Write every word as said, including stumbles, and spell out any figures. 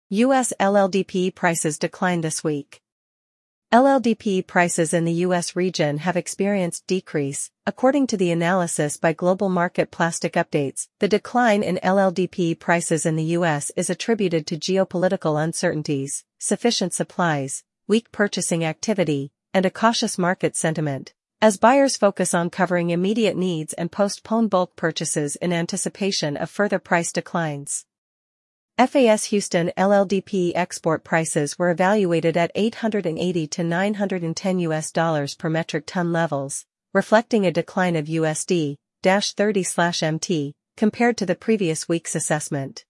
U S L L D P prices declined this week. L L D P prices in the U S region have experienced decrease, according to the analysis by Global Market Plastic Updates. The decline in L L D P prices in the U S is attributed to geopolitical uncertainties, sufficient supplies, weak purchasing activity, and a cautious market sentiment, as buyers focus on covering immediate needs and postpone bulk purchases in anticipation of further price declines. F A S Houston L L D P export prices were evaluated at eight hundred eighty to nine hundred ten U S dollars per metric ton levels, reflecting a decline of U S D thirty M T compared to the previous week's assessment.